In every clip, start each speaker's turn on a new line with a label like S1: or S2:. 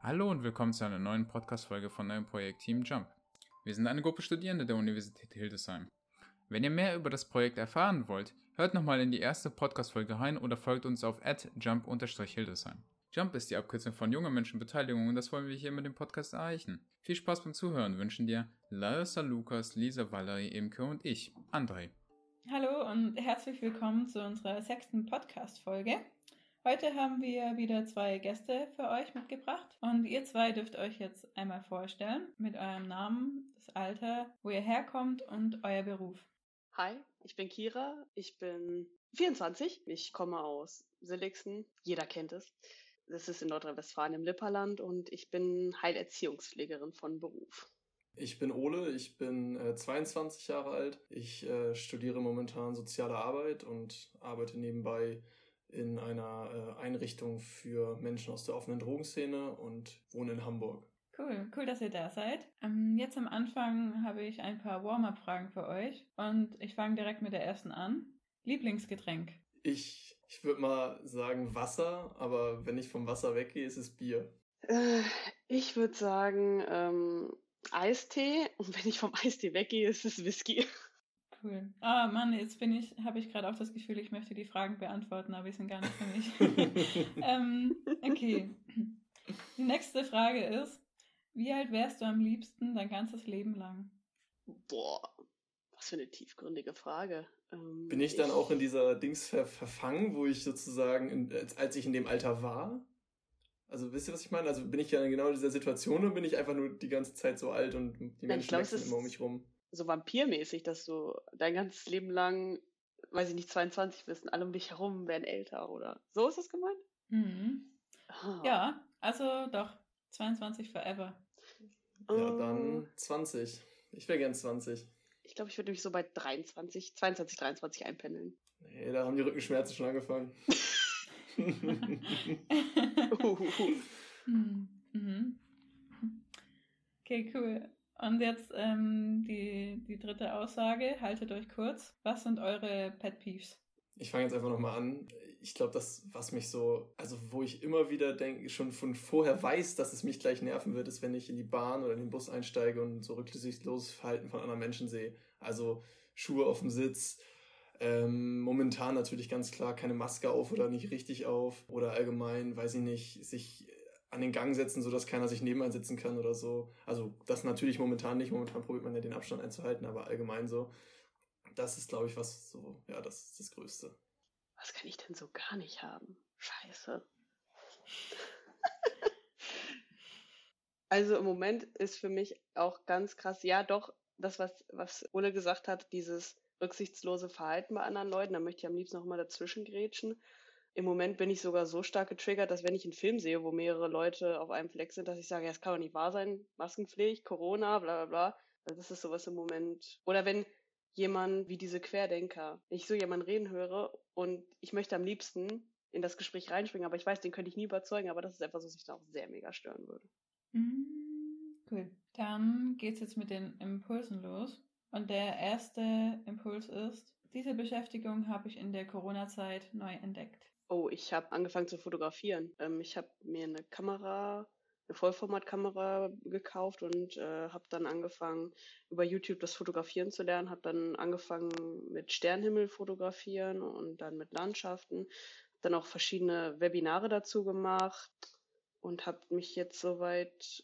S1: Hallo und willkommen zu einer neuen Podcast-Folge von eurem Projekt Team Jump. Wir sind eine Gruppe Studierende der Universität Hildesheim. Wenn ihr mehr über das Projekt erfahren wollt, hört nochmal in die erste Podcast-Folge rein oder folgt uns auf @jump_hildesheim. Jump ist die Abkürzung von Junge Menschen Beteiligung und das wollen wir hier mit dem Podcast erreichen. Viel Spaß beim Zuhören wünschen dir Larissa, Lukas, Lisa, Valerie, Imke und ich, André.
S2: Hallo und herzlich willkommen zu unserer 6. Podcast-Folge. Heute haben wir wieder 2 Gäste für euch mitgebracht und ihr 2 dürft euch jetzt einmal vorstellen mit eurem Namen, das Alter, wo ihr herkommt und euer Beruf.
S3: Hi, ich bin Kira, ich bin 24, ich komme aus Silligsen, jeder kennt es. Das ist in Nordrhein-Westfalen im Lipperland und ich bin Heilerziehungspflegerin von Beruf.
S4: Ich bin Ole, ich bin 22 Jahre alt. Ich studiere momentan Soziale Arbeit und arbeite nebenbei in einer Einrichtung für Menschen aus der offenen Drogenszene und wohne in Hamburg.
S2: Cool, dass ihr da seid. Jetzt am Anfang habe ich ein paar Warm-up-Fragen für euch und ich fange direkt mit der ersten an. Lieblingsgetränk?
S4: Ich würde mal sagen Wasser, aber wenn ich vom Wasser weggehe, ist es Bier.
S3: Ich würde sagen Eistee und wenn ich vom Eistee weggehe, ist es Whisky.
S2: Cool. Ah, Mann, jetzt habe ich gerade auch das Gefühl, ich möchte die Fragen beantworten, aber die sind gar nicht für mich. Okay. Die nächste Frage ist, wie alt wärst du am liebsten dein ganzes Leben lang?
S3: Boah, was für eine tiefgründige Frage.
S4: Bin ich dann auch in dieser Dings verfangen, wo ich sozusagen, als ich in dem Alter war? Also wisst ihr, was ich meine? Also bin ich ja genau in dieser Situation und bin ich einfach nur die ganze Zeit so alt und die Menschen wechseln immer um mich rum?
S3: So vampirmäßig, dass du dein ganzes Leben lang, weiß ich nicht, 22 bist und alle um dich herum werden älter oder so ist das gemeint?
S2: Mhm. Ja, also doch, 22 forever.
S4: Ja, dann 20. Ich wäre gern 20.
S3: Ich glaube, ich würde mich so bei 22, 23 einpendeln.
S4: Nee, da haben die Rückenschmerzen schon angefangen.
S2: Okay, cool. Und jetzt die dritte Aussage, haltet euch kurz. Was sind eure Pet Peeves?
S4: Ich fange jetzt einfach nochmal an. Ich glaube, das, was mich so, also wo ich immer wieder denke, schon von vorher weiß, dass es mich gleich nerven wird, ist, wenn ich in die Bahn oder in den Bus einsteige und so rücksichtsloses Verhalten von anderen Menschen sehe. Also Schuhe auf dem Sitz, momentan natürlich ganz klar keine Maske auf oder nicht richtig auf oder allgemein, weiß ich nicht, sich an den Gang setzen, sodass keiner sich nebenan sitzen kann oder so. Also das natürlich momentan nicht. Momentan probiert man ja den Abstand einzuhalten, aber allgemein so. Das ist, glaube ich, was so, ja, das ist das Größte.
S3: Was kann ich denn so gar nicht haben? Scheiße. Also im Moment ist für mich auch ganz krass, ja doch, das, was Ole gesagt hat, dieses rücksichtslose Verhalten bei anderen Leuten, da möchte ich am liebsten noch mal dazwischen grätschen. Im Moment bin ich sogar so stark getriggert, dass wenn ich einen Film sehe, wo mehrere Leute auf einem Fleck sind, dass ich sage, ja, das kann doch nicht wahr sein, Maskenpflicht, Corona, bla bla bla. Also das ist sowas im Moment. Oder wenn jemand wie diese Querdenker, wenn ich so jemanden reden höre und ich möchte am liebsten in das Gespräch reinspringen, aber ich weiß, den könnte ich nie überzeugen, aber das ist etwas, was mich dann auch sehr mega stören würde.
S2: Cool. Dann geht's jetzt mit den Impulsen los. Und der erste Impuls ist, diese Beschäftigung habe ich in der Corona-Zeit neu entdeckt.
S3: Oh, ich habe angefangen zu fotografieren. Ich habe mir eine Vollformatkamera gekauft und habe dann angefangen, über YouTube das Fotografieren zu lernen. Habe dann angefangen mit Sternenhimmel fotografieren und dann mit Landschaften. Dann auch verschiedene Webinare dazu gemacht und habe mich jetzt soweit,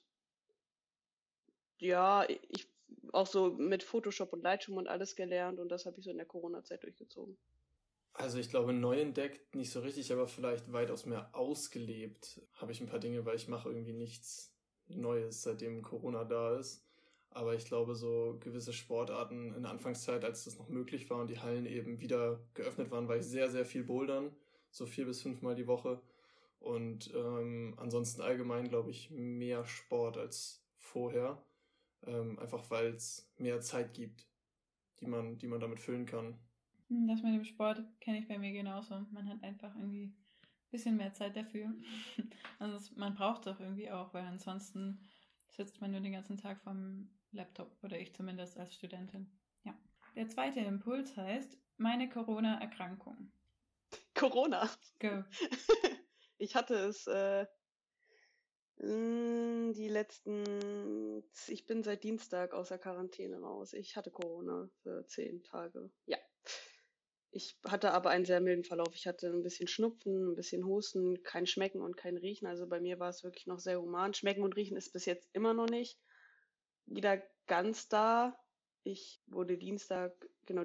S3: ja, ich auch so mit Photoshop und Lightroom und alles gelernt und das habe ich so in der Corona-Zeit durchgezogen.
S4: Also ich glaube, neu entdeckt nicht so richtig, aber vielleicht weitaus mehr ausgelebt habe ich ein paar Dinge, weil ich mache irgendwie nichts Neues, seitdem Corona da ist. Aber ich glaube, so gewisse Sportarten in der Anfangszeit, als das noch möglich war und die Hallen eben wieder geöffnet waren, war ich sehr, sehr viel bouldern, so 4 bis 5 Mal die Woche. Und ansonsten allgemein, glaube ich, mehr Sport als vorher. Einfach weil es mehr Zeit gibt, die man damit füllen kann.
S2: Das mit dem Sport kenne ich bei mir genauso. Man hat einfach irgendwie ein bisschen mehr Zeit dafür. Also man braucht es auch irgendwie auch, weil ansonsten sitzt man nur den ganzen Tag vorm Laptop oder ich zumindest als Studentin. Ja. Der zweite Impuls heißt, meine Corona-Erkrankung.
S3: Corona?
S2: Go.
S3: Ich hatte es Ich bin seit Dienstag aus der Quarantäne raus. Ich hatte Corona für 10 Tage. Ja. Ich hatte aber einen sehr milden Verlauf. Ich hatte ein bisschen Schnupfen, ein bisschen Husten, kein Schmecken und kein Riechen. Also bei mir war es wirklich noch sehr human. Schmecken und Riechen ist bis jetzt immer noch nicht wieder ganz da. Dienstag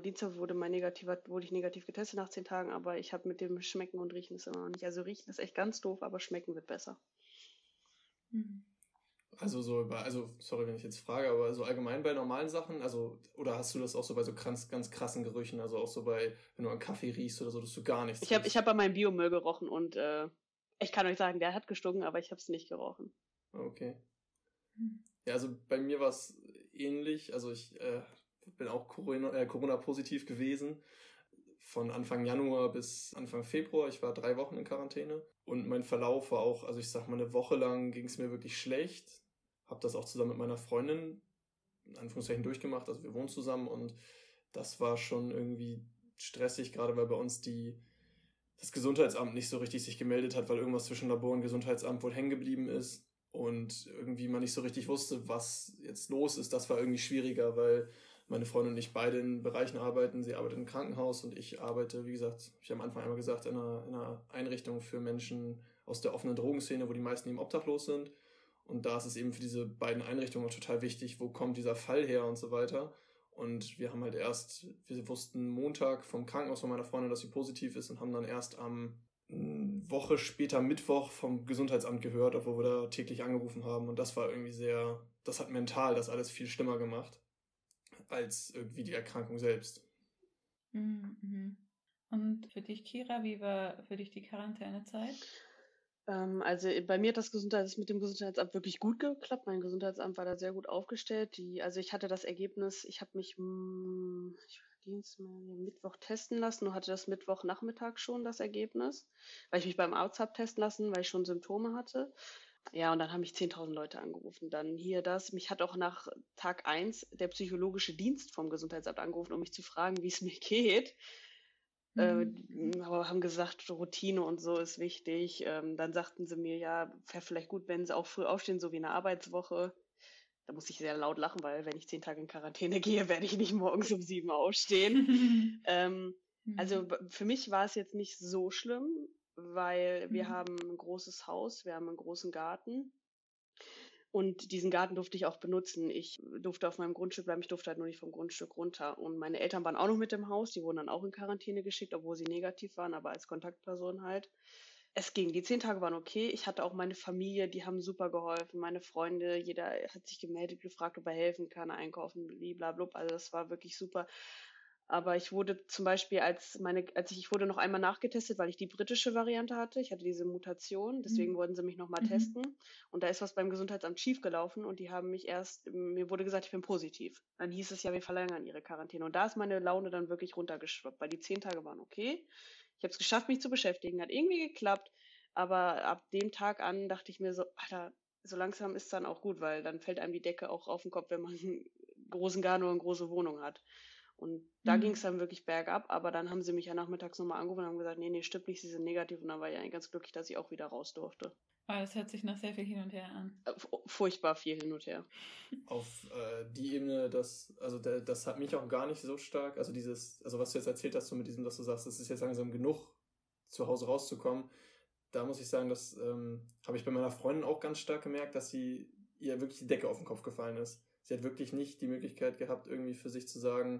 S3: wurde ich negativ getestet nach 10 Tagen, aber ich habe mit dem Schmecken und Riechen es immer noch nicht. Also Riechen ist echt ganz doof, aber Schmecken wird besser.
S2: Mhm.
S4: Also sorry, wenn ich jetzt frage, aber so allgemein bei normalen Sachen, oder hast du das auch so bei so ganz, ganz krassen Gerüchen, also auch so bei, wenn du an Kaffee riechst oder so, dass du gar nichts riechst?
S3: Ich hab an meinem Biomüll gerochen und ich kann euch sagen, der hat gestunken, aber ich habe es nicht gerochen.
S4: Okay.
S2: Mhm.
S4: Ja, also bei mir war es ähnlich. Also ich bin auch Corona-positiv gewesen. Von Anfang Januar bis Anfang Februar. Ich war 3 Wochen in Quarantäne. Und mein Verlauf war auch, also ich sag mal, eine Woche lang ging es mir wirklich schlecht. Habe das auch zusammen mit meiner Freundin in Anführungszeichen durchgemacht. Also wir wohnen zusammen und das war schon irgendwie stressig, gerade weil bei uns das Gesundheitsamt nicht so richtig sich gemeldet hat, weil irgendwas zwischen Labor und Gesundheitsamt wohl hängen geblieben ist. Und irgendwie man nicht so richtig wusste, was jetzt los ist. Das war irgendwie schwieriger, weil meine Freundin und ich beide in Bereichen arbeiten. Sie arbeitet im Krankenhaus und ich arbeite, wie gesagt, ich habe am Anfang einmal gesagt, in einer Einrichtung für Menschen aus der offenen Drogenszene, wo die meisten eben obdachlos sind. Und da ist es eben für diese beiden Einrichtungen auch total wichtig, wo kommt dieser Fall her und so weiter. Und wir wussten Montag vom Krankenhaus von meiner Freundin, dass sie positiv ist und haben dann erst eine Woche später Mittwoch vom Gesundheitsamt gehört, obwohl wir da täglich angerufen haben. Und das war irgendwie das hat mental das alles viel schlimmer gemacht, als irgendwie die Erkrankung selbst.
S2: Mhm. Und für dich, Kira, wie war für dich die Quarantänezeit?
S3: Also bei mir hat das mit dem Gesundheitsamt wirklich gut geklappt. Mein Gesundheitsamt war da sehr gut aufgestellt. Ich hatte das Ergebnis, ich habe mich Mittwoch testen lassen und hatte das Mittwochnachmittag schon das Ergebnis, weil ich mich beim Arzt habe testen lassen, weil ich schon Symptome hatte. Ja, und dann haben mich 10.000 Leute angerufen. Dann mich hat auch nach Tag 1 der psychologische Dienst vom Gesundheitsamt angerufen, um mich zu fragen, wie es mir geht. Aber haben gesagt, Routine und so ist wichtig. Dann sagten sie mir, ja, wäre vielleicht gut, wenn sie auch früh aufstehen, so wie eine Arbeitswoche. Da musste ich sehr laut lachen, weil wenn ich 10 Tage in Quarantäne gehe, werde ich nicht morgens um 7 aufstehen. Also für mich war es jetzt nicht so schlimm, weil wir haben ein großes Haus, wir haben einen großen Garten. Und diesen Garten durfte ich auch benutzen. Ich durfte auf meinem Grundstück bleiben, ich durfte halt nur nicht vom Grundstück runter. Und meine Eltern waren auch noch mit im Haus, die wurden dann auch in Quarantäne geschickt, obwohl sie negativ waren, aber als Kontaktperson halt. Es ging, die 10 Tage waren okay. Ich hatte auch meine Familie, die haben super geholfen, meine Freunde, jeder hat sich gemeldet, gefragt, ob er helfen kann, einkaufen, blablabla. Also das war wirklich super. Aber ich wurde zum Beispiel, ich wurde noch einmal nachgetestet, weil ich die britische Variante hatte. Ich hatte diese Mutation, deswegen wollten sie mich nochmal testen. Und da ist was beim Gesundheitsamt schiefgelaufen und mir wurde gesagt, ich bin positiv. Dann hieß es ja, wir verlängern ihre Quarantäne. Und da ist meine Laune dann wirklich runtergeschwappt, weil die 10 Tage waren okay. Ich habe es geschafft, mich zu beschäftigen, hat irgendwie geklappt. Aber ab dem Tag an dachte ich mir so, Alter, so langsam ist dann auch gut, weil dann fällt einem die Decke auch auf den Kopf, wenn man einen großen Garten oder eine große Wohnung hat. Und da ging es dann wirklich bergab, aber dann haben sie mich ja nachmittags nochmal angerufen und haben gesagt, nee, stimmt nicht, sie sind negativ. Und dann war ich eigentlich ganz glücklich, dass ich auch wieder raus durfte.
S2: Aber das hört sich nach sehr viel hin und her an.
S3: Furchtbar viel hin und her.
S4: Auf die Ebene, das hat mich auch gar nicht so stark, also was du jetzt erzählt hast, so mit diesem, dass du sagst, es ist jetzt langsam genug, zu Hause rauszukommen, da muss ich sagen, das habe ich bei meiner Freundin auch ganz stark gemerkt, dass ihr wirklich die Decke auf den Kopf gefallen ist. Sie hat wirklich nicht die Möglichkeit gehabt, irgendwie für sich zu sagen,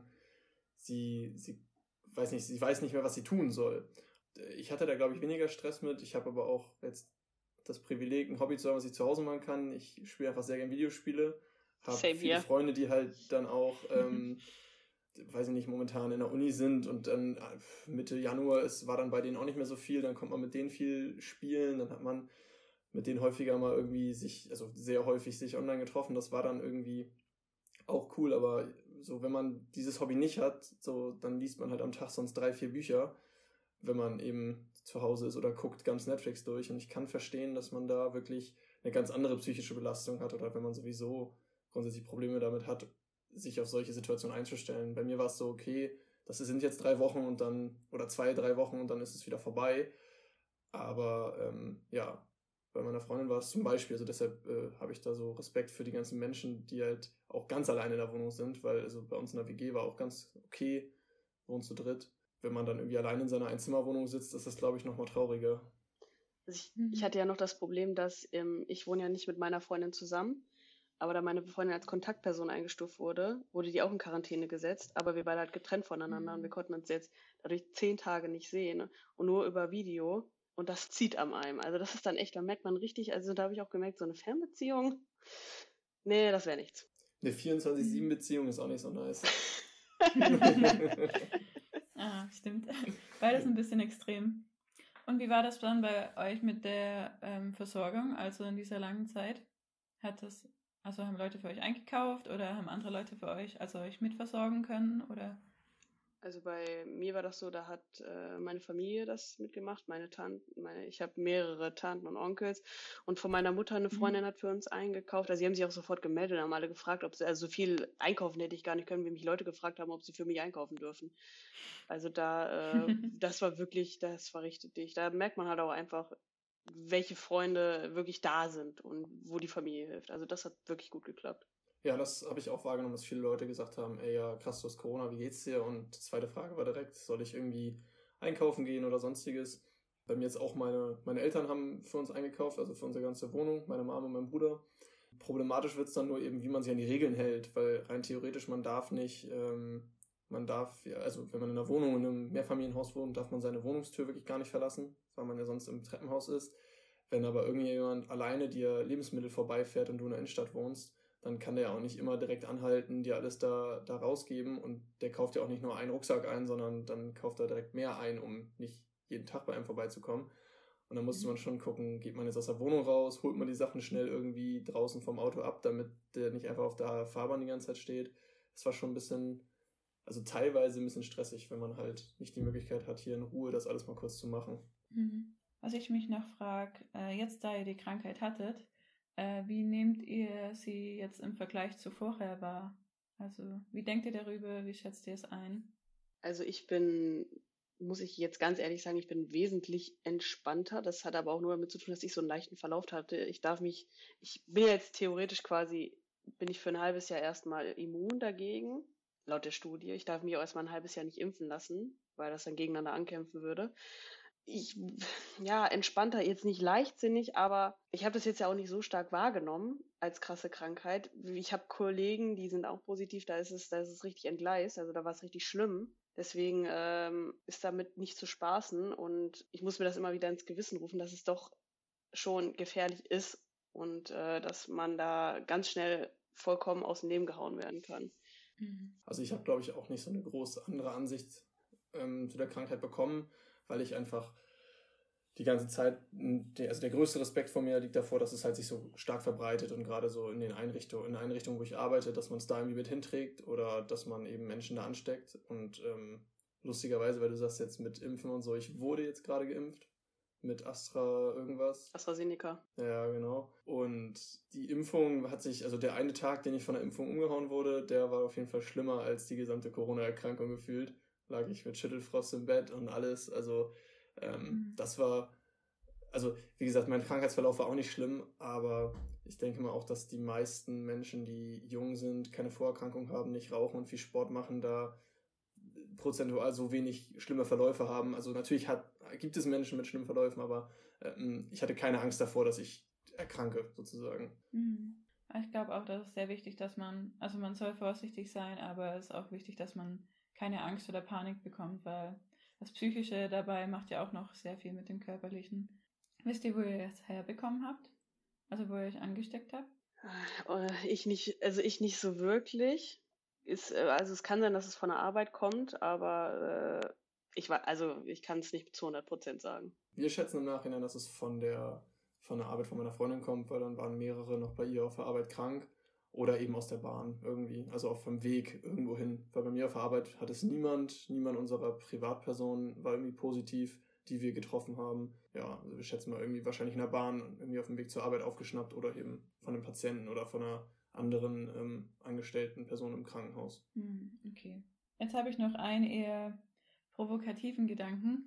S4: sie weiß nicht mehr, was sie tun soll. Ich hatte da, glaube ich, weniger Stress mit. Ich habe aber auch jetzt das Privileg, ein Hobby zu haben, was ich zu Hause machen kann. Ich spiele einfach sehr gerne Videospiele. Habe viele Freunde, die halt dann auch, weiß ich nicht, momentan in der Uni sind und dann Mitte Januar war dann bei denen auch nicht mehr so viel. Dann kommt man mit denen viel spielen. Dann hat man mit denen häufiger mal irgendwie sehr häufig sich online getroffen. Das war dann irgendwie auch cool, aber so, wenn man dieses Hobby nicht hat, so, dann liest man halt am Tag sonst 3, 4 Bücher, wenn man eben zu Hause ist oder guckt ganz Netflix durch. Und ich kann verstehen, dass man da wirklich eine ganz andere psychische Belastung hat oder wenn man sowieso grundsätzlich Probleme damit hat, sich auf solche Situationen einzustellen. Bei mir war es so, okay, sind jetzt 3 Wochen und dann, oder 2, 3 Wochen und dann ist es wieder vorbei. Aber ja, Bei meiner Freundin war es zum Beispiel, also deshalb habe ich da so Respekt für die ganzen Menschen, die halt auch ganz alleine in der Wohnung sind, weil also bei uns in der WG war auch ganz okay, wohnen zu dritt. Wenn man dann irgendwie alleine in seiner Einzimmerwohnung sitzt, ist das, glaube ich, nochmal trauriger.
S3: Also ich hatte ja noch das Problem, dass ich wohne ja nicht mit meiner Freundin zusammen, aber da meine Freundin als Kontaktperson eingestuft wurde, wurde die auch in Quarantäne gesetzt, aber wir beide halt getrennt voneinander und wir konnten uns jetzt dadurch 10 Tage nicht sehen, ne? Und nur über Video und das zieht am einem. Also das ist dann echt, da merkt man richtig, also da habe ich auch gemerkt, so eine Fernbeziehung, nee, das wäre nichts.
S4: Eine 24/7-Beziehung ist auch nicht so nice.
S2: Ah, stimmt. Beides ein bisschen extrem. Und wie war das dann bei euch mit der Versorgung, also in dieser langen Zeit? Also haben Leute für euch eingekauft oder haben andere Leute für euch, also euch mitversorgen können? Oder?
S3: Also bei mir war das so, da hat meine Familie das mitgemacht, meine Tanten, ich habe mehrere Tanten und Onkels und von meiner Mutter eine Freundin hat für uns eingekauft. Also sie haben sich auch sofort gemeldet und haben alle gefragt, ob sie, also so viel einkaufen hätte ich gar nicht können, wie mich Leute gefragt haben, ob sie für mich einkaufen dürfen. Also da, das war richtig. Da merkt man halt auch einfach, welche Freunde wirklich da sind und wo die Familie hilft. Also das hat wirklich gut geklappt.
S4: Ja, das habe ich auch wahrgenommen, dass viele Leute gesagt haben, ey, ja, krass, du hast Corona, wie geht's dir? Und die zweite Frage war direkt, soll ich irgendwie einkaufen gehen oder sonstiges? Bei mir jetzt auch meine Eltern haben für uns eingekauft, also für unsere ganze Wohnung, meine Mama und mein Bruder. Problematisch wird es dann nur eben, wie man sich an die Regeln hält, weil rein theoretisch man darf nicht, also wenn man in einer Wohnung, in einem Mehrfamilienhaus wohnt, darf man seine Wohnungstür wirklich gar nicht verlassen, weil man ja sonst im Treppenhaus ist. Wenn aber irgendjemand alleine dir Lebensmittel vorbeifährt und du in der Innenstadt wohnst, dann kann der ja auch nicht immer direkt anhalten, dir alles da rausgeben und der kauft ja auch nicht nur einen Rucksack ein, sondern dann kauft er direkt mehr ein, um nicht jeden Tag bei einem vorbeizukommen. Und dann musste man schon gucken, geht man jetzt aus der Wohnung raus, holt man die Sachen schnell irgendwie draußen vom Auto ab, damit der nicht einfach auf der Fahrbahn die ganze Zeit steht. Das war schon ein bisschen, also teilweise ein bisschen stressig, wenn man halt nicht die Möglichkeit hat, hier in Ruhe das alles mal kurz zu machen.
S2: Was ich mich noch frage, jetzt da ihr die Krankheit hattet, wie nehmt ihr sie jetzt im Vergleich zu vorher wahr? Also wie denkt ihr darüber, wie schätzt ihr es ein?
S3: Also muss ich jetzt ganz ehrlich sagen, ich bin wesentlich entspannter. Das hat aber auch nur damit zu tun, dass ich so einen leichten Verlauf hatte. Ich bin jetzt theoretisch bin ich für ein halbes Jahr erstmal immun dagegen, laut der Studie. Ich darf mich auch erstmal ein halbes Jahr nicht impfen lassen, weil das dann gegeneinander ankämpfen würde. Entspannter, jetzt nicht leichtsinnig, aber ich habe das jetzt ja auch nicht so stark wahrgenommen als krasse Krankheit. Ich habe Kollegen, die sind auch positiv, da ist es richtig entgleist, also da war es richtig schlimm. Deswegen ist damit nicht zu spaßen und ich muss mir das immer wieder ins Gewissen rufen, dass es doch schon gefährlich ist und dass man da ganz schnell vollkommen aus dem Leben gehauen werden kann.
S4: Also ich habe, glaube ich, auch nicht so eine große andere Ansicht zu der Krankheit bekommen, weil ich einfach die ganze Zeit, also der größte Respekt vor mir liegt davor, dass es halt sich so stark verbreitet und gerade so in der Einrichtung, wo ich arbeite, dass man es da irgendwie mit hinträgt oder dass man eben Menschen da ansteckt und lustigerweise, weil du sagst jetzt mit Impfen und so, ich wurde jetzt gerade geimpft mit
S3: AstraZeneca.
S4: Ja, genau. Und die Impfung also der eine Tag, den ich von der Impfung umgehauen wurde, der war auf jeden Fall schlimmer als die gesamte Corona-Erkrankung gefühlt. Lag ich mit Schüttelfrost im Bett und alles, also das war, also wie gesagt, mein Krankheitsverlauf war auch nicht schlimm, aber ich denke mal auch, dass die meisten Menschen, die jung sind, keine Vorerkrankung haben, nicht rauchen und viel Sport machen, da prozentual so wenig schlimme Verläufe haben. Also natürlich gibt es Menschen mit schlimmen Verläufen, aber ich hatte keine Angst davor, dass ich erkranke, sozusagen.
S2: Ich glaube auch, das ist sehr wichtig, dass man soll vorsichtig sein, aber es ist auch wichtig, dass man keine Angst oder Panik bekommt, weil das Psychische dabei macht ja auch noch sehr viel mit dem Körperlichen. Wisst ihr, wo ihr es herbekommen habt? Also wo ihr euch angesteckt habt?
S3: Ich nicht so wirklich. Also es kann sein, dass es von der Arbeit kommt, aber ich kann es nicht zu 100% sagen.
S4: Wir schätzen im Nachhinein, dass es von der Arbeit von meiner Freundin kommt, weil dann waren mehrere noch bei ihr auf der Arbeit krank oder eben aus der Bahn irgendwie, also auf dem Weg irgendwo hin. Weil bei mir auf der Arbeit hat es niemand unserer Privatpersonen war irgendwie positiv, die wir getroffen haben. Ja, also wir schätzen mal irgendwie wahrscheinlich in der Bahn irgendwie auf dem Weg zur Arbeit aufgeschnappt oder eben von einem Patienten oder von einer anderen angestellten Person im Krankenhaus.
S2: Okay. Jetzt habe ich noch einen eher provokativen Gedanken.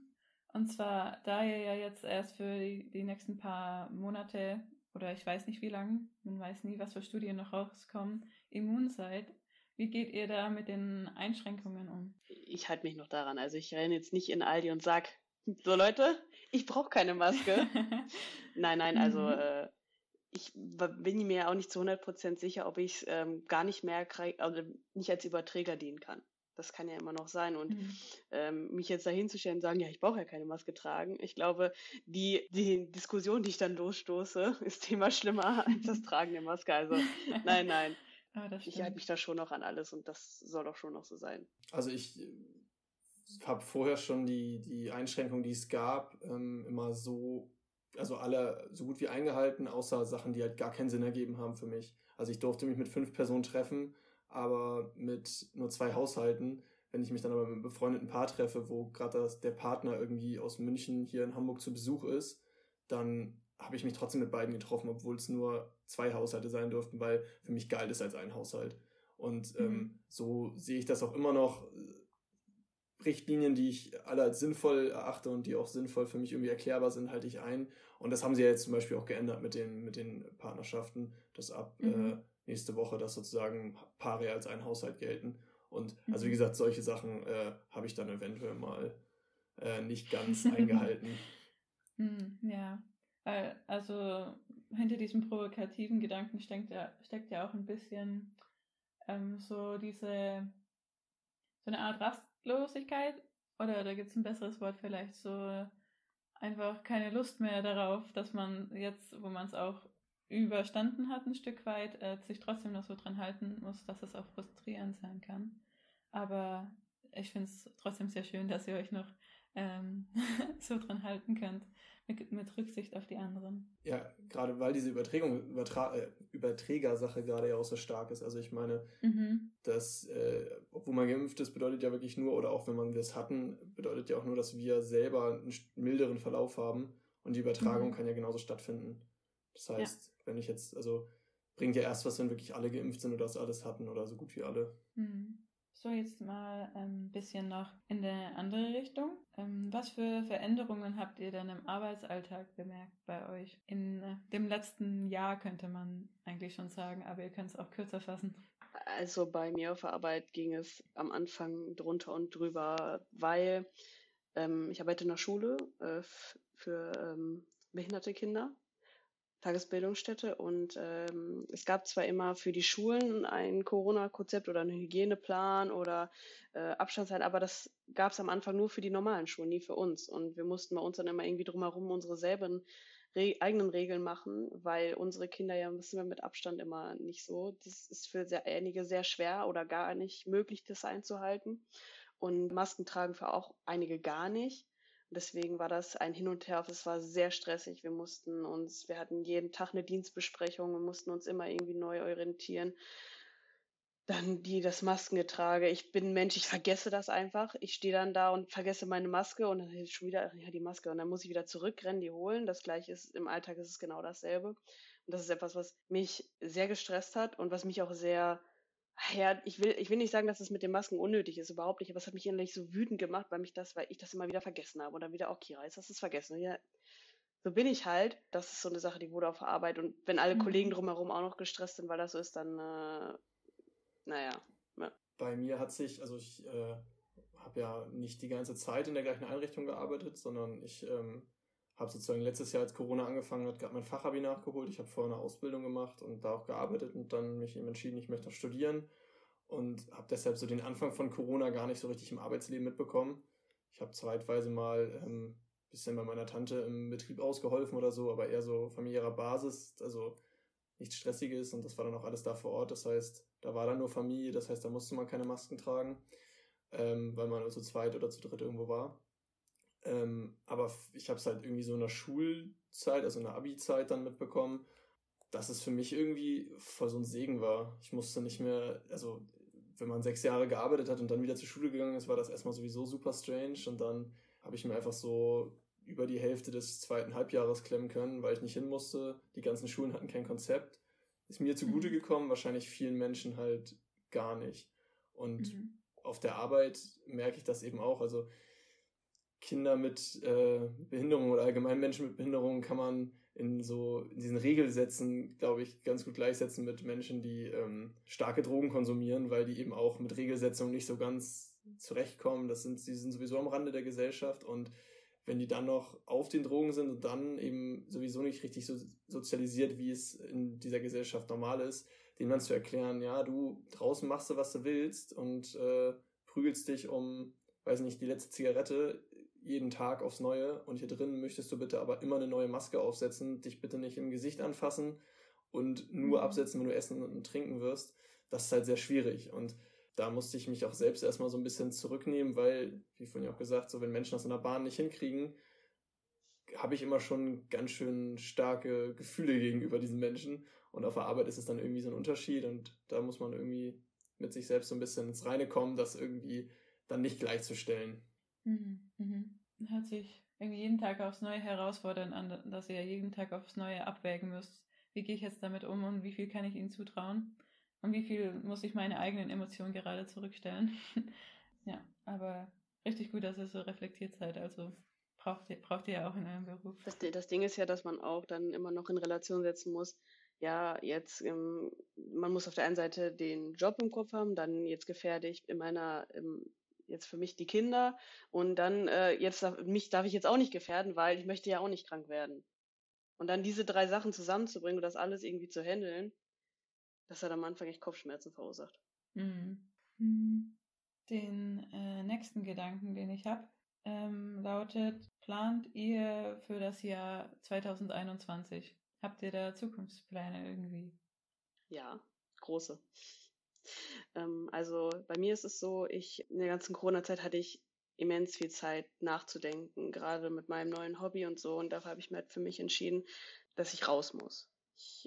S2: Und zwar, da ihr ja jetzt erst für die nächsten paar Monate oder ich weiß nicht wie lange, man weiß nie, was für Studien noch rauskommen, immun seid, wie geht ihr da mit den Einschränkungen um?
S3: Ich halte mich noch daran. Also ich renne jetzt nicht in Aldi und sag, so Leute, ich brauche keine Maske. Nein, also ich bin mir auch nicht zu 100% sicher, ob ich es gar nicht mehr oder nicht als Überträger dienen kann. Das kann ja immer noch sein. Und mich jetzt dahin zu stellen und sagen, ja, ich brauche ja keine Maske tragen. Ich glaube, die Diskussion, die ich dann losstoße, ist immer schlimmer als das Tragen der Maske. Also nein. Ich halte mich da schon noch an alles und das soll doch schon noch so sein.
S4: Also ich habe vorher schon die Einschränkungen, die es gab, immer so, also alle so gut wie eingehalten, außer Sachen, die halt gar keinen Sinn ergeben haben für mich. Also ich durfte mich mit 5 Personen treffen, aber mit nur 2 Haushalten. Wenn ich mich dann aber mit einem befreundeten Paar treffe, wo gerade der Partner irgendwie aus München hier in Hamburg zu Besuch ist, dann habe ich mich trotzdem mit beiden getroffen, obwohl es nur 2 Haushalte sein durften, weil für mich galt es als ein Haushalt. Und so sehe ich das auch immer noch. Richtlinien, die ich alle als sinnvoll erachte und die auch sinnvoll für mich irgendwie erklärbar sind, halte ich ein. Und das haben sie ja jetzt zum Beispiel auch geändert mit den Partnerschaften, dass ab nächste Woche das sozusagen Paare als ein Haushalt gelten. Und also wie gesagt, solche Sachen habe ich dann eventuell mal nicht ganz eingehalten.
S2: Ja, also hinter diesem provokativen Gedanken steckt ja auch ein bisschen so eine Art Rastlosigkeit, oder da gibt es ein besseres Wort vielleicht, so einfach keine Lust mehr darauf, dass man jetzt, wo man es auch überstanden hat ein Stück weit, sich trotzdem noch so dran halten muss, dass es auch frustrierend sein kann. Aber ich finde es trotzdem sehr schön, dass ihr euch noch so dran halten könnt, mit Rücksicht auf die anderen.
S4: Ja, gerade weil diese Überträgersache gerade ja auch so stark ist. Also ich meine, dass, obwohl man geimpft ist, bedeutet ja wirklich nur, oder auch wenn wir es hatten, bedeutet ja auch nur, dass wir selber einen milderen Verlauf haben und die Übertragung kann ja genauso stattfinden. Das heißt, wenn ich jetzt, also bringt ja erst was, wenn wirklich alle geimpft sind oder das alles hatten oder so gut wie alle.
S2: So, jetzt mal ein bisschen noch in der andere Richtung. Was für Veränderungen habt ihr denn im Arbeitsalltag bemerkt bei euch? In dem letzten Jahr könnte man eigentlich schon sagen, aber ihr könnt es auch kürzer fassen.
S3: Also bei mir auf der Arbeit ging es am Anfang drunter und drüber, weil ich arbeite in der Schule für behinderte Kinder. Tagesbildungsstätte und es gab zwar immer für die Schulen ein Corona-Konzept oder einen Hygieneplan oder Abstandszeiten, aber das gab es am Anfang nur für die normalen Schulen, nie für uns. Und wir mussten bei uns dann immer irgendwie drumherum unsere selben eigenen Regeln machen, weil unsere Kinder ja, wissen wir, mit Abstand immer nicht so. Das ist für einige sehr schwer oder gar nicht möglich, das einzuhalten. Und Masken tragen für auch einige gar nicht. Deswegen war das ein Hin und Her. Es war sehr stressig. Wir hatten jeden Tag eine Dienstbesprechung und mussten uns immer irgendwie neu orientieren. Dann das Maskengetrage. Ich bin ein Mensch, ich vergesse das einfach. Ich stehe dann da und vergesse meine Maske und dann ist schon wieder, ja, die Maske. Und dann muss ich wieder zurückrennen, die holen. Das Gleiche ist, im Alltag ist es genau dasselbe. Und das ist etwas, was mich sehr gestresst hat und was mich auch sehr, ja, ich will nicht sagen, dass es mit den Masken unnötig ist, überhaupt nicht, aber es hat mich innerlich so wütend gemacht, weil ich das immer wieder vergessen habe und dann wieder, auch Kira, jetzt hast du es vergessen. Und ja, so bin ich halt. Das ist so eine Sache, die wurde auf der Arbeit und wenn alle Kollegen drumherum auch noch gestresst sind, weil das so ist, dann, naja. Ja.
S4: Bei mir hat sich, also ich habe ja nicht die ganze Zeit in der gleichen Einrichtung gearbeitet, sondern ich habe sozusagen letztes Jahr, als Corona angefangen hat, gerade mein Fachabi nachgeholt. Ich habe vorher eine Ausbildung gemacht und da auch gearbeitet und dann mich eben entschieden, ich möchte noch studieren und habe deshalb so den Anfang von Corona gar nicht so richtig im Arbeitsleben mitbekommen. Ich habe zeitweise mal ein bisschen bei meiner Tante im Betrieb ausgeholfen oder so, aber eher so familiärer Basis, also nichts Stressiges und das war dann auch alles da vor Ort. Das heißt, da war dann nur Familie, das heißt, da musste man keine Masken tragen, weil man zu zweit oder zu dritt irgendwo war. Aber ich habe es halt irgendwie so in der Schulzeit, also in der Abi-Zeit dann mitbekommen, dass es für mich irgendwie voll so ein Segen war. Ich musste nicht mehr, also wenn man 6 Jahre gearbeitet hat und dann wieder zur Schule gegangen ist, war das erstmal sowieso super strange und dann habe ich mir einfach so über die Hälfte des 2. Halbjahres klemmen können, weil ich nicht hin musste. Die ganzen Schulen hatten kein Konzept. Ist mir zugute gekommen, wahrscheinlich vielen Menschen halt gar nicht. Und auf der Arbeit merke ich das eben auch. Also Kinder mit Behinderung oder allgemein Menschen mit Behinderung kann man in diesen Regelsätzen, glaube ich, ganz gut gleichsetzen mit Menschen, die starke Drogen konsumieren, weil die eben auch mit Regelsetzungen nicht so ganz zurechtkommen. Die sind sowieso am Rande der Gesellschaft, und wenn die dann noch auf den Drogen sind und dann eben sowieso nicht richtig so sozialisiert, wie es in dieser Gesellschaft normal ist, denen dann zu erklären, ja, du draußen machst du, was du willst, und prügelst dich um, weiß nicht, die letzte Zigarette jeden Tag aufs Neue, und hier drin möchtest du bitte aber immer eine neue Maske aufsetzen, dich bitte nicht im Gesicht anfassen und nur absetzen, wenn du essen und trinken wirst. Das ist halt sehr schwierig, und da musste ich mich auch selbst erstmal so ein bisschen zurücknehmen, weil, wie vorhin ja auch gesagt, so wenn Menschen das in der Bahn nicht hinkriegen, habe ich immer schon ganz schön starke Gefühle gegenüber diesen Menschen, und auf der Arbeit ist es dann irgendwie so ein Unterschied, und da muss man irgendwie mit sich selbst so ein bisschen ins Reine kommen, das irgendwie dann nicht gleichzustellen.
S2: Hört sich irgendwie jeden Tag aufs Neue herausfordern an, dass ihr ja jeden Tag aufs Neue abwägen müsst. Wie gehe ich jetzt damit um und wie viel kann ich ihnen zutrauen? Und wie viel muss ich meine eigenen Emotionen gerade zurückstellen? Ja, aber richtig gut, dass ihr so reflektiert seid. Also braucht ihr ja auch in eurem Beruf.
S3: Das Ding ist ja, dass man auch dann immer noch in Relation setzen muss. Ja, jetzt, man muss auf der einen Seite den Job im Kopf haben, dann jetzt gefährde ich jetzt für mich die Kinder, und dann mich darf ich jetzt auch nicht gefährden, weil ich möchte ja auch nicht krank werden. Und dann diese 3 Sachen zusammenzubringen und das alles irgendwie zu handeln, das hat am Anfang echt Kopfschmerzen verursacht.
S2: Den nächsten Gedanken, den ich habe, lautet: Plant ihr für das Jahr 2021? Habt ihr da Zukunftspläne irgendwie?
S3: Ja, große. Also bei mir ist es so, in der ganzen Corona-Zeit hatte ich immens viel Zeit nachzudenken, gerade mit meinem neuen Hobby und so. Und dafür habe ich mir halt für mich entschieden, dass ich raus muss. Ich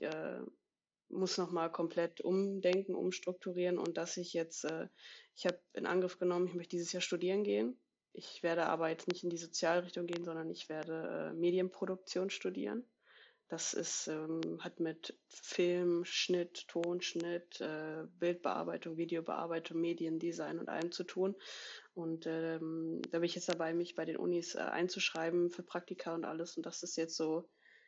S3: muss nochmal komplett umdenken, umstrukturieren, und dass ich habe in Angriff genommen, ich möchte dieses Jahr studieren gehen. Ich werde aber jetzt nicht in die Sozialrichtung gehen, sondern ich werde Medienproduktion studieren. Das hat mit Film, Schnitt, Tonschnitt, Bildbearbeitung, Videobearbeitung, Mediendesign und allem zu tun. Und da bin ich jetzt dabei, mich bei den Unis einzuschreiben für Praktika und alles. Und das ist jetzt so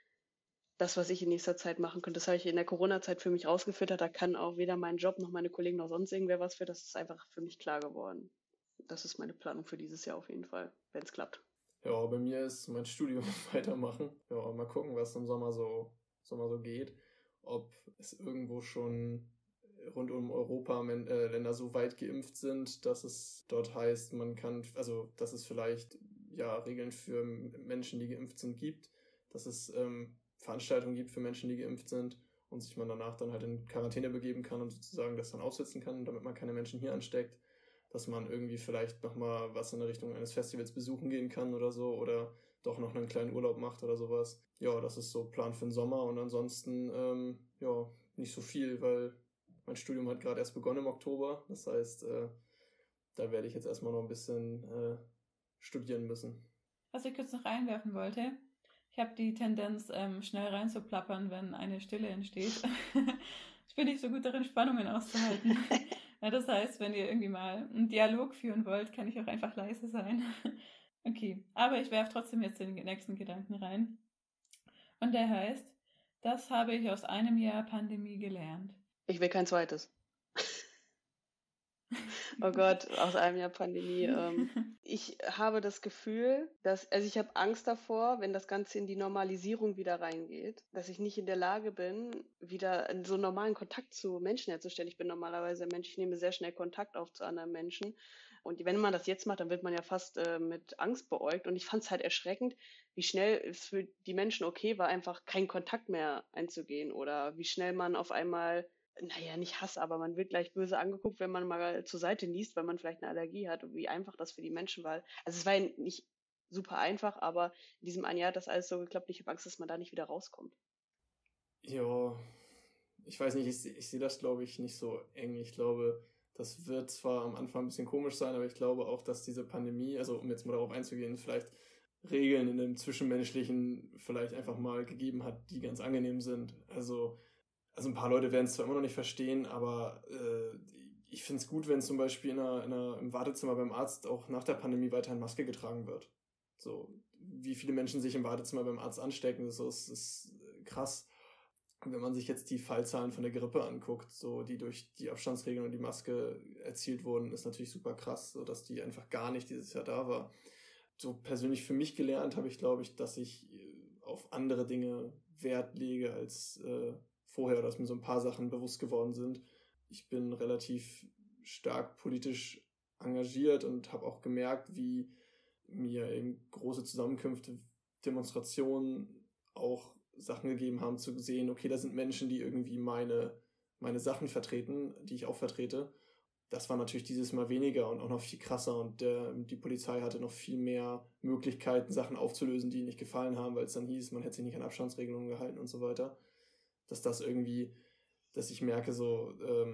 S3: das, was ich in nächster Zeit machen könnte. Das habe ich in der Corona-Zeit für mich rausgefiltert. Da kann auch weder mein Job noch meine Kollegen noch sonst irgendwer was für. Das ist einfach für mich klar geworden. Das ist meine Planung für dieses Jahr auf jeden Fall, wenn es klappt.
S4: Ja, bei mir ist mein Studium weitermachen. Ja, mal gucken, was im Sommer so geht. Ob es irgendwo schon rund um Europa Länder so weit geimpft sind, dass es dort heißt, dass es vielleicht Regeln für Menschen, die geimpft sind, gibt, dass es Veranstaltungen gibt für Menschen, die geimpft sind, und sich man danach dann halt in Quarantäne begeben kann und sozusagen das dann aufsetzen kann, damit man keine Menschen hier ansteckt, dass man irgendwie vielleicht nochmal was in der Richtung eines Festivals besuchen gehen kann oder so, oder doch noch einen kleinen Urlaub macht oder sowas. Ja, das ist so Plan für den Sommer, und ansonsten nicht so viel, weil mein Studium hat gerade erst begonnen im Oktober. Das heißt, da werde ich jetzt erstmal noch ein bisschen studieren müssen.
S2: Was ich kurz noch einwerfen wollte: Ich habe die Tendenz, schnell reinzuplappern, wenn eine Stille entsteht. Ich bin nicht so gut darin, Spannungen auszuhalten. Ja, das heißt, wenn ihr irgendwie mal einen Dialog führen wollt, kann ich auch einfach leise sein. Okay, aber ich werfe trotzdem jetzt den nächsten Gedanken rein. Und der heißt: Das habe ich aus einem Jahr Pandemie gelernt.
S3: Ich will kein zweites. Oh Gott, aus einem Jahr Pandemie. Ich habe das Gefühl, ich habe Angst davor, wenn das Ganze in die Normalisierung wieder reingeht, dass ich nicht in der Lage bin, wieder so einen normalen Kontakt zu Menschen herzustellen. Ich bin normalerweise ein Mensch, ich nehme sehr schnell Kontakt auf zu anderen Menschen. Und wenn man das jetzt macht, dann wird man ja fast mit Angst beäugt. Und ich fand es halt erschreckend, wie schnell es für die Menschen okay war, einfach keinen Kontakt mehr einzugehen, oder wie schnell man auf einmal, naja, nicht Hass, aber man wird gleich böse angeguckt, wenn man mal zur Seite liest, weil man vielleicht eine Allergie hat, und wie einfach das für die Menschen war. Also es war ja nicht super einfach, aber in diesem einen Jahr hat das alles so geklappt. Ich habe Angst, dass man da nicht wieder rauskommt.
S4: Ja, ich weiß nicht, ich sehe das, glaube ich, nicht so eng. Ich glaube, das wird zwar am Anfang ein bisschen komisch sein, aber ich glaube auch, dass diese Pandemie, also um jetzt mal darauf einzugehen, vielleicht Regeln in dem Zwischenmenschlichen vielleicht einfach mal gegeben hat, die ganz angenehm sind. Also ein paar Leute werden es zwar immer noch nicht verstehen, aber ich finde es gut, wenn zum Beispiel im Wartezimmer beim Arzt auch nach der Pandemie weiterhin Maske getragen wird. So, wie viele Menschen sich im Wartezimmer beim Arzt anstecken, so, es ist krass. Und wenn man sich jetzt die Fallzahlen von der Grippe anguckt, so, die durch die Abstandsregeln und die Maske erzielt wurden, ist natürlich super krass, so, dass die einfach gar nicht dieses Jahr da war. So persönlich für mich gelernt habe ich, glaube ich, dass ich auf andere Dinge Wert lege als vorher, dass mir so ein paar Sachen bewusst geworden sind. Ich bin relativ stark politisch engagiert und habe auch gemerkt, wie mir eben große Zusammenkünfte, Demonstrationen auch Sachen gegeben haben, zu sehen, okay, da sind Menschen, die irgendwie meine Sachen vertreten, die ich auch vertrete. Das war natürlich dieses Mal weniger und auch noch viel krasser und die Polizei hatte noch viel mehr Möglichkeiten, Sachen aufzulösen, die ihnen nicht gefallen haben, weil es dann hieß, man hätte sich nicht an Abstandsregelungen gehalten und so weiter. Dass ich merke, so,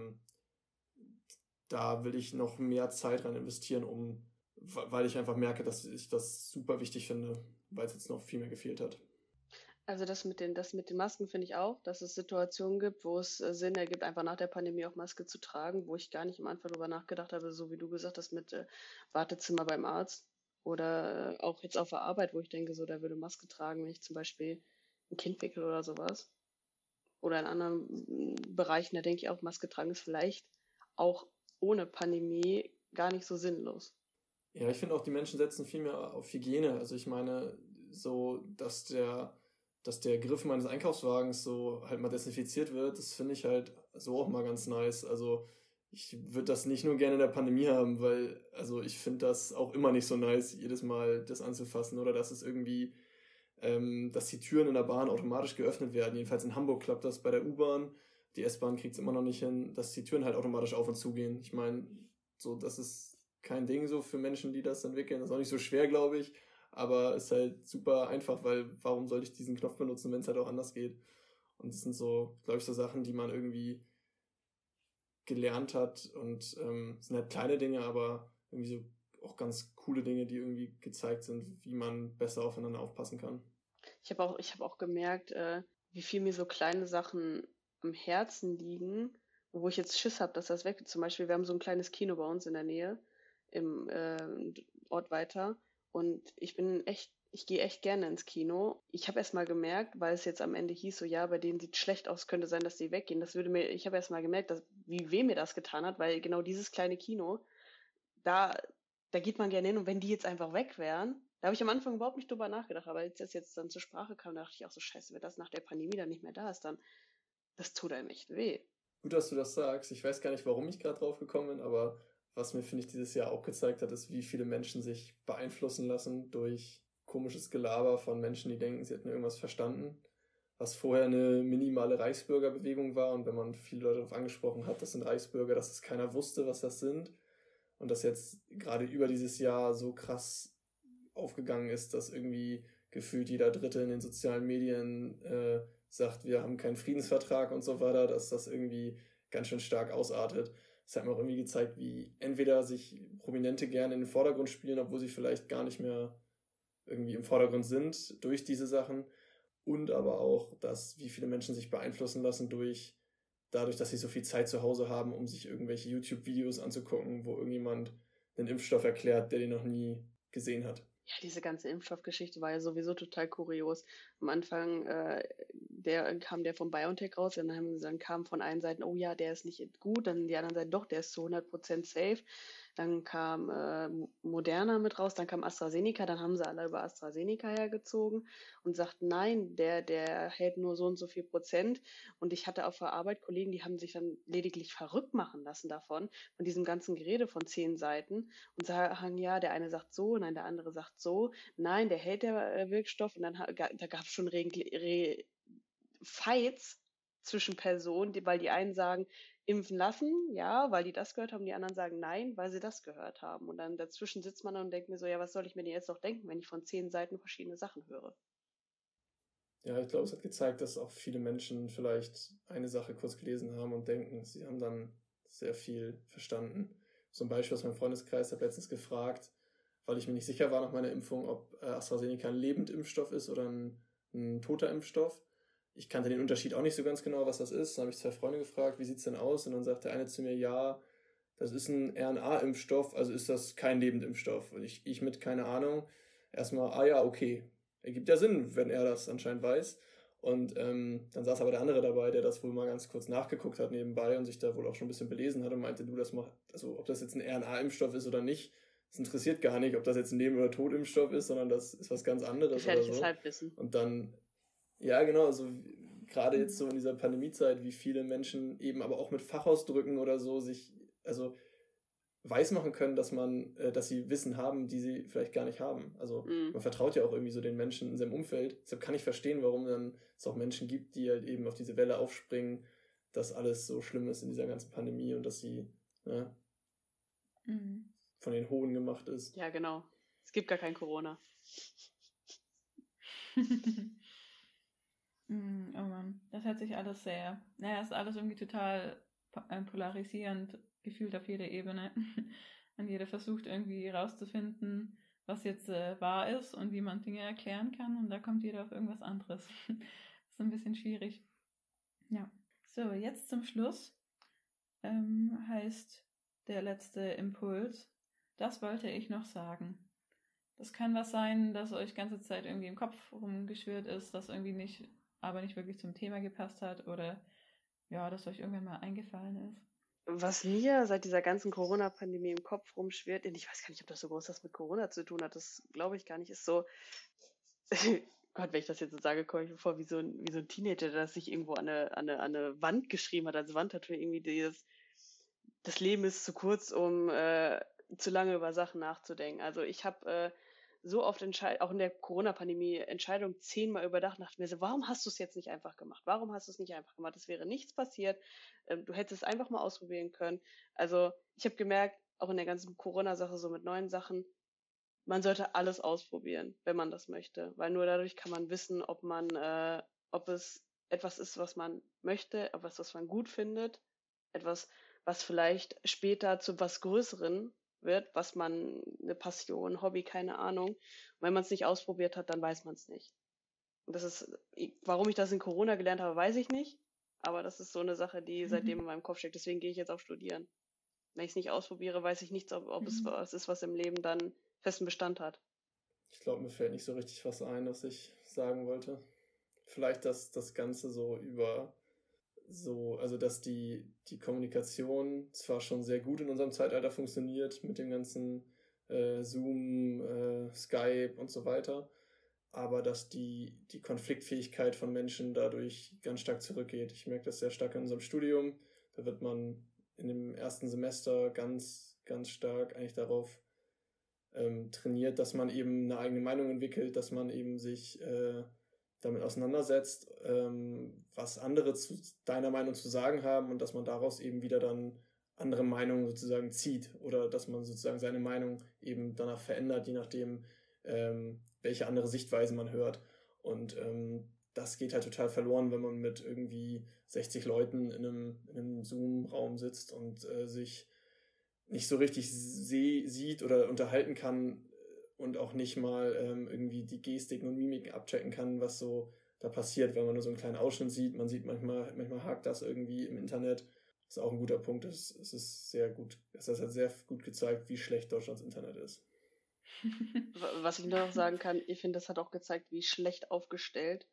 S4: da will ich noch mehr Zeit rein investieren, weil ich einfach merke, dass ich das super wichtig finde, weil es jetzt noch viel mehr gefehlt hat.
S3: Also das mit den Masken finde ich auch, dass es Situationen gibt, wo es Sinn ergibt, einfach nach der Pandemie auch Maske zu tragen, wo ich gar nicht am Anfang darüber nachgedacht habe, so wie du gesagt hast, mit Wartezimmer beim Arzt oder auch jetzt auf der Arbeit, wo ich denke, so, da würde Maske tragen, wenn ich zum Beispiel ein Kind wickel oder sowas. Oder in anderen Bereichen, da denke ich auch, Maske tragen ist vielleicht auch ohne Pandemie gar nicht so sinnlos.
S4: Ja, ich finde auch, die Menschen setzen viel mehr auf Hygiene. Also ich meine, so, dass der Griff meines Einkaufswagens so halt mal desinfiziert wird, das finde ich halt so auch mal ganz nice. Also ich würde das nicht nur gerne in der Pandemie haben, weil, also ich finde das auch immer nicht so nice, jedes Mal das anzufassen oder dass es irgendwie, dass die Türen in der Bahn automatisch geöffnet werden. Jedenfalls in Hamburg klappt das bei der U-Bahn. Die S-Bahn kriegt es immer noch nicht hin, dass die Türen halt automatisch auf und zugehen. Ich meine, so, das ist kein Ding so für Menschen, die das entwickeln. Das ist auch nicht so schwer, glaube ich. Aber ist halt super einfach, weil warum sollte ich diesen Knopf benutzen, wenn es halt auch anders geht? Und das sind so, glaube ich, so Sachen, die man irgendwie gelernt hat und sind halt kleine Dinge, aber irgendwie so auch ganz coole Dinge, die irgendwie gezeigt sind, wie man besser aufeinander aufpassen kann.
S3: Ich habe auch gemerkt, wie viel mir so kleine Sachen am Herzen liegen, wo ich jetzt Schiss habe, dass das weg ist. Zum Beispiel, wir haben so ein kleines Kino bei uns in der Nähe, im Ort weiter. Und ich gehe echt gerne ins Kino. Ich habe erst mal gemerkt, weil es jetzt am Ende hieß, so ja, bei denen sieht schlecht aus, könnte sein, dass die weggehen. Ich habe erst mal gemerkt, wie weh mir das getan hat, weil genau dieses kleine Kino, da geht man gerne hin und wenn die jetzt einfach weg wären, da habe ich am Anfang überhaupt nicht drüber nachgedacht, aber als das jetzt dann zur Sprache kam, dachte ich auch so, scheiße, wenn das nach der Pandemie dann nicht mehr da ist, dann, das tut einem echt weh.
S4: Gut, dass du das sagst. Ich weiß gar nicht, warum ich gerade drauf gekommen bin, aber was mir, finde ich, dieses Jahr auch gezeigt hat, ist, wie viele Menschen sich beeinflussen lassen durch komisches Gelaber von Menschen, die denken, sie hätten irgendwas verstanden, was vorher eine minimale Reichsbürgerbewegung war und wenn man viele Leute darauf angesprochen hat, das sind Reichsbürger, dass es keiner wusste, was das sind und das jetzt gerade über dieses Jahr so krass aufgegangen ist, dass irgendwie gefühlt jeder Dritte in den sozialen Medien sagt, wir haben keinen Friedensvertrag und so weiter, dass das irgendwie ganz schön stark ausartet. Das hat mir auch irgendwie gezeigt, wie entweder sich Prominente gerne in den Vordergrund spielen, obwohl sie vielleicht gar nicht mehr irgendwie im Vordergrund sind durch diese Sachen und aber auch, dass wie viele Menschen sich beeinflussen lassen dadurch, dass sie so viel Zeit zu Hause haben, um sich irgendwelche YouTube-Videos anzugucken, wo irgendjemand einen Impfstoff erklärt, der den noch nie gesehen hat.
S3: Ja, diese ganze Impfstoffgeschichte war ja sowieso total kurios. Am Anfang kam der von BioNTech raus, dann kam von allen Seiten, oh ja, der ist nicht gut, dann die anderen Seiten, doch, der ist zu 100% safe. Dann kam Moderna mit raus, dann kam AstraZeneca, dann haben sie alle über AstraZeneca hergezogen und sagten, nein, der hält nur so und so viel Prozent. Und ich hatte auf der Arbeit Kollegen, die haben sich dann lediglich verrückt machen lassen davon, von diesem ganzen Gerede von 10 Seiten und sagen, ja, der eine sagt so, nein, der andere sagt so, nein, der hält der Wirkstoff und dann da gab es schon Fights zwischen Personen, weil die einen sagen, impfen lassen, ja, weil die das gehört haben, die anderen sagen nein, weil sie das gehört haben. Und dann dazwischen sitzt man und denkt mir so, ja, was soll ich mir denn jetzt noch denken, wenn ich von 10 Seiten verschiedene Sachen höre?
S4: Ja, ich glaube, es hat gezeigt, dass auch viele Menschen vielleicht eine Sache kurz gelesen haben und denken, sie haben dann sehr viel verstanden. Zum Beispiel aus meinem Freundeskreis habe ich letztens gefragt, weil ich mir nicht sicher war nach meiner Impfung, ob AstraZeneca ein Lebendimpfstoff ist oder ein toter Impfstoff. Ich kannte den Unterschied auch nicht so ganz genau, was das ist. Dann habe ich 2 Freunde gefragt, wie sieht es denn aus? Und dann sagte der eine zu mir, ja, das ist ein RNA-Impfstoff, also ist das kein Lebendimpfstoff. Und ich mit keine Ahnung. erstmal, ja, okay, ergibt ja Sinn, wenn er das anscheinend weiß. Und dann saß aber der andere dabei, der das wohl mal ganz kurz nachgeguckt hat nebenbei und sich da wohl auch schon ein bisschen belesen hat und meinte, du, das macht, also ob das jetzt ein RNA-Impfstoff ist oder nicht, das interessiert gar nicht, ob das jetzt ein Leben- oder Totimpfstoff ist, sondern das ist was ganz anderes.
S3: Gefährliches
S4: oder so.
S3: Halbwissen.
S4: Und dann, ja genau, also gerade jetzt so in dieser Pandemiezeit, wie viele Menschen eben aber auch mit Fachausdrücken oder so sich, also weismachen können, dass sie Wissen haben, die sie vielleicht gar nicht haben. Also man vertraut ja auch irgendwie so den Menschen in seinem Umfeld. Deshalb kann ich verstehen, warum dann es auch Menschen gibt, die halt eben auf diese Welle aufspringen, dass alles so schlimm ist in dieser ganzen Pandemie und dass sie von den Hohen gemacht ist.
S3: Ja, genau. Es gibt gar kein Corona.
S2: Oh Mann, das hört sich alles ist alles irgendwie total polarisierend gefühlt auf jeder Ebene. Und jeder versucht irgendwie rauszufinden, was jetzt wahr ist und wie man Dinge erklären kann. Und da kommt jeder auf irgendwas anderes. Das ist ein bisschen schwierig. Ja. So, jetzt zum Schluss heißt der letzte Impuls, das wollte ich noch sagen. Das kann was sein, das euch ganze Zeit irgendwie im Kopf rumgeschwirrt ist, das irgendwie aber nicht wirklich zum Thema gepasst hat oder ja, das euch irgendwann mal eingefallen ist.
S3: Was mir seit dieser ganzen Corona-Pandemie im Kopf rumschwirrt, und ich weiß gar nicht, ob das so groß was mit Corona zu tun hat, das glaube ich gar nicht, ist so, Gott, wenn ich das jetzt so sage, komme ich mir vor wie so ein Teenager, der das sich irgendwo an eine Wand geschrieben hat, als Wandtattoo irgendwie das Leben ist zu kurz, um zu lange über Sachen nachzudenken. Also ich habe so oft auch in der Corona-Pandemie Entscheidungen 10-mal überdacht, dachte mir so, warum hast du es jetzt nicht einfach gemacht? Warum hast du es nicht einfach gemacht? Es wäre nichts passiert. Du hättest es einfach mal ausprobieren können. Also ich habe gemerkt, auch in der ganzen Corona-Sache, so mit neuen Sachen, man sollte alles ausprobieren, wenn man das möchte. Weil nur dadurch kann man wissen, ob es etwas ist, was man möchte, etwas, was man gut findet, etwas, was vielleicht später zu was Größeren wird, was man, eine Passion, Hobby, keine Ahnung. Und wenn man es nicht ausprobiert hat, dann weiß man es nicht. Und warum ich das in Corona gelernt habe, weiß ich nicht. Aber das ist so eine Sache, die seitdem in meinem Kopf steckt. Deswegen gehe ich jetzt auch studieren. Wenn ich es nicht ausprobiere, weiß ich nicht, ob es was ist, was im Leben dann festen Bestand hat.
S4: Ich glaube, mir fällt nicht so richtig was ein, was ich sagen wollte. Vielleicht, dass das Ganze also dass die Kommunikation zwar schon sehr gut in unserem Zeitalter funktioniert mit dem ganzen Zoom, Skype und so weiter, aber dass die Konfliktfähigkeit von Menschen dadurch ganz stark zurückgeht. Ich merke das sehr stark in unserem Studium. Da wird man in dem ersten Semester ganz, ganz stark eigentlich darauf trainiert, dass man eben eine eigene Meinung entwickelt, dass man eben sich damit auseinandersetzt, was andere zu deiner Meinung zu sagen haben und dass man daraus eben wieder dann andere Meinungen sozusagen zieht oder dass man sozusagen seine Meinung eben danach verändert, je nachdem, welche andere Sichtweise man hört. Und das geht halt total verloren, wenn man mit irgendwie 60 Leuten in einem Zoom-Raum sitzt und sich nicht so richtig sieht oder unterhalten kann und auch nicht mal irgendwie die Gestiken und Mimiken abchecken kann, was so da passiert, wenn man nur so einen kleinen Ausschnitt sieht. Man sieht manchmal hakt das irgendwie im Internet. Das ist auch ein guter Punkt. Es ist sehr gut. Das hat sehr gut gezeigt, wie schlecht Deutschlands Internet ist.
S3: Was ich noch sagen kann, ich finde, das hat auch gezeigt, wie schlecht aufgestellt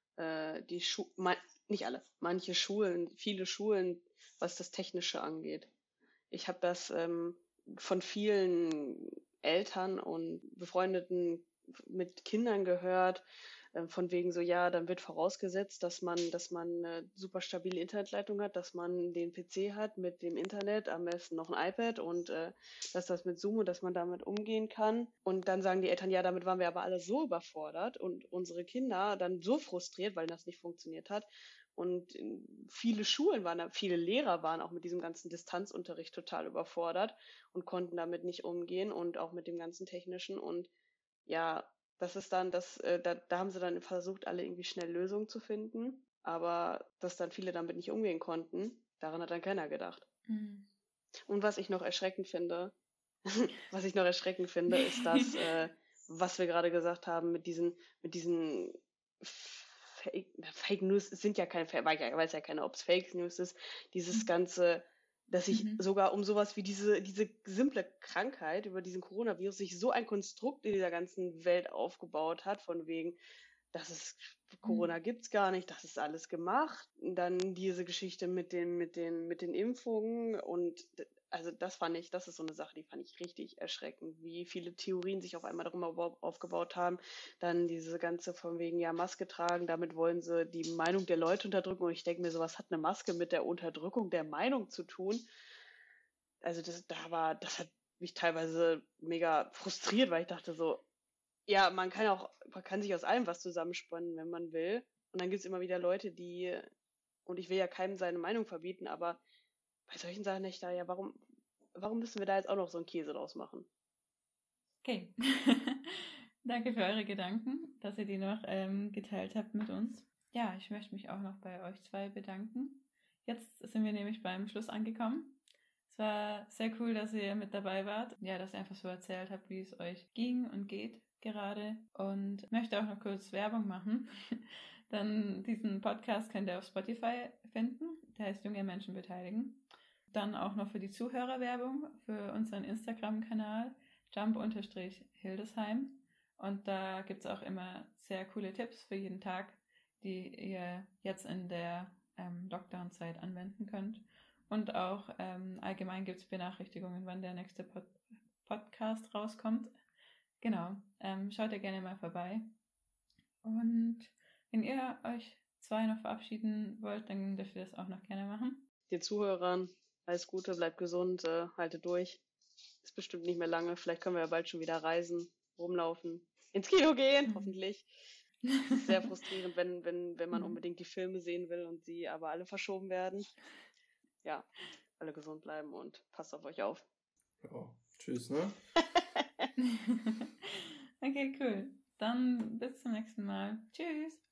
S3: nicht alle, manche Schulen, viele Schulen, was das Technische angeht. Ich habe das von vielen Eltern und Befreundeten mit Kindern gehört, von wegen so, ja, dann wird vorausgesetzt, dass man eine super stabile Internetleitung hat, dass man den PC hat mit dem Internet, am besten noch ein iPad und dass das mit Zoom und dass man damit umgehen kann. Und dann sagen die Eltern, ja, damit waren wir aber alle so überfordert und unsere Kinder dann so frustriert, weil das nicht funktioniert hat. Und viele Lehrer waren auch mit diesem ganzen Distanzunterricht total überfordert und konnten damit nicht umgehen und auch mit dem ganzen Technischen. Und ja, das ist dann da haben sie dann versucht, alle irgendwie schnell Lösungen zu finden, aber dass dann viele damit nicht umgehen konnten, daran hat dann keiner gedacht.
S2: Mhm.
S3: Und was ich noch erschreckend finde, ist das, was wir gerade gesagt haben mit diesen Fake News, es sind ja keine, weiß ja keiner, ob es Fake News ist, dieses ganze, dass sich sogar um sowas wie diese simple Krankheit, über diesen Coronavirus, sich so ein Konstrukt in dieser ganzen Welt aufgebaut hat, von wegen, Corona gibt's gar nicht, das ist alles gemacht. Und dann diese Geschichte mit den Impfungen und also das ist so eine Sache, die fand ich richtig erschreckend, wie viele Theorien sich auf einmal darum aufgebaut haben. Dann diese ganze von wegen, ja, Maske tragen, damit wollen sie die Meinung der Leute unterdrücken. Und ich denke mir, sowas hat eine Maske mit der Unterdrückung der Meinung zu tun. Also das hat mich teilweise mega frustriert, weil ich dachte so, ja, man kann sich aus allem was zusammenspannen, wenn man will. Und dann gibt es immer wieder Leute, und ich will ja keinem seine Meinung verbieten, aber bei solchen Sachen nicht da, ja, warum müssen wir da jetzt auch noch so einen Käse draus machen?
S2: Okay. Danke für eure Gedanken, dass ihr die noch geteilt habt mit uns. Ja, ich möchte mich auch noch bei euch zwei bedanken. Jetzt sind wir nämlich beim Schluss angekommen. Es war sehr cool, dass ihr mit dabei wart. Ja, dass ihr einfach so erzählt habt, wie es euch ging und geht gerade. Und ich möchte auch noch kurz Werbung machen. Dann diesen Podcast könnt ihr auf Spotify finden. Der heißt Junge Menschen beteiligen. Dann auch noch für die Zuhörerwerbung für unseren Instagram-Kanal jump_hildesheim. Und da gibt es auch immer sehr coole Tipps für jeden Tag, die ihr jetzt in der Lockdown-Zeit anwenden könnt. Und auch allgemein gibt es Benachrichtigungen, wann der nächste Podcast rauskommt. Genau, schaut ihr gerne mal vorbei. Und wenn ihr euch zwei noch verabschieden wollt, dann dürft ihr das auch noch gerne machen.
S3: Den Zuhörern alles Gute, bleibt gesund, haltet durch. Ist bestimmt nicht mehr lange. Vielleicht können wir ja bald schon wieder reisen, rumlaufen, ins Kino gehen, hoffentlich. Es ist sehr frustrierend, wenn man unbedingt die Filme sehen will und sie aber alle verschoben werden. Ja, alle gesund bleiben und passt auf euch auf.
S4: Ja, tschüss, ne?
S2: Okay, cool. Dann bis zum nächsten Mal. Tschüss.